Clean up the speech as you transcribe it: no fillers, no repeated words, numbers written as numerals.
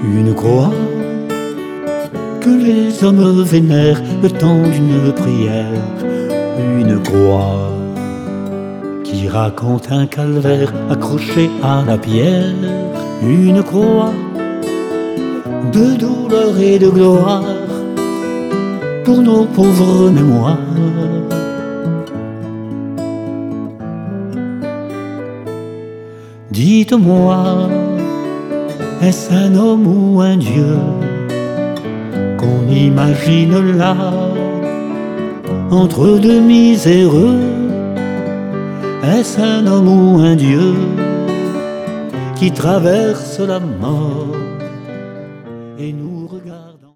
Une croix que les hommes vénèrent le temps d'une prière. Une croix qui raconte un calvaire accroché à la pierre. Une croix de douleur et de gloire pour nos pauvres mémoires. Dites-moi, est-ce un homme ou un Dieu qu'on imagine là, entre deux miséreux? Est-ce un homme ou un Dieu qui traverse la mort et nous